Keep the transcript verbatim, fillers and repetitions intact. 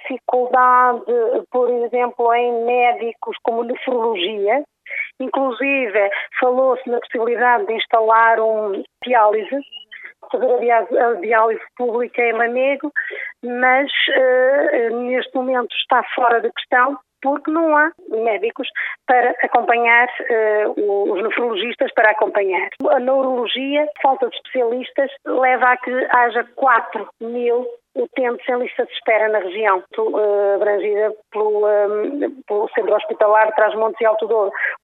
dificuldade, por exemplo, em médicos como nefrologia. Inclusive, falou-se na possibilidade de instalar um diálise, fazer a diálise, a diálise pública em Lamego, mas uh, neste momento está fora de questão, porque não há médicos para acompanhar, uh, os nefrologistas para acompanhar. A neurologia, falta de especialistas, leva a que haja quatro mil utentes em lista de espera na região, uh, abrangida pelo, um, pelo Centro Hospitalar de Trás-Montes e Alto Douro.